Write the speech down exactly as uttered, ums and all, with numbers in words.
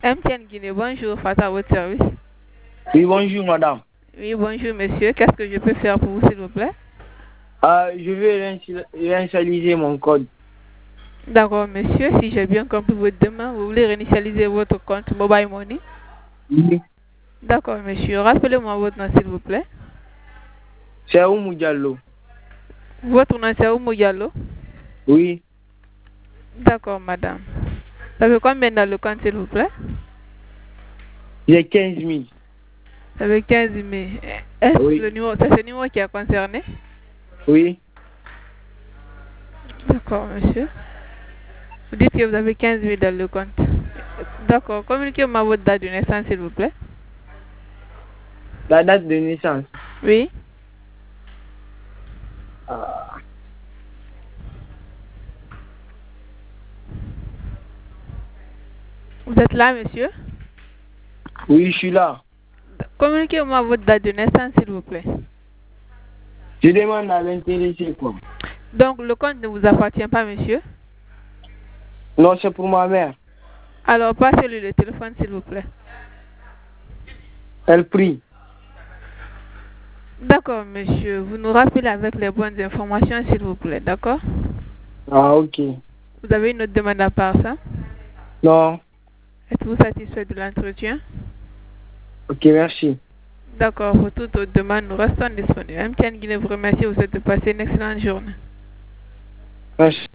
M T N Guinée, bonjour, Fata, à votre service. Oui, bonjour madame. Oui, bonjour monsieur. Qu'est-ce que je peux faire pour vous, s'il vous plaît? Euh, je vais réinitialiser mon code. D'accord, monsieur. Si j'ai bien compris votre demande, vous voulez réinitialiser votre compte Mobile Money? Oui. D'accord, monsieur. Rappelez-moi votre nom, s'il vous plaît. C'est Oumou Diallo. Votre nom, c'est Oumou Diallo? Oui. D'accord, madame. Ça fait combien dans le compte, s'il vous plaît? J'ai quinze mille. Ça fait quinze mille. Est-ce Oui. le numéro, c'est ce numéro qui est concerné? Oui. D'accord, monsieur. Vous dites que vous avez quinze mille dans le compte. D'accord. Communiquez-moi votre date de naissance, s'il vous plaît. La date de naissance. Oui. Ah. Vous êtes là, monsieur? Oui, je suis là. Communiquez-moi votre date de naissance, s'il vous plaît. Je demande à l'intéressé quoi. Donc, le compte ne vous appartient pas, monsieur? Non, c'est pour ma mère. Alors, passez-lui le téléphone, s'il vous plaît. Elle prie. D'accord, monsieur. Vous nous rappelez avec les bonnes informations, s'il vous plaît. D'accord? Ah, ok. Vous avez une autre demande à part ça? Non. Êtes-vous satisfait de l'entretien? Ok, merci. D'accord. Pour toute autre demande, nous restons disponibles. M T N Guinée vous remercie. Vous souhaite de passer une excellente journée. Merci.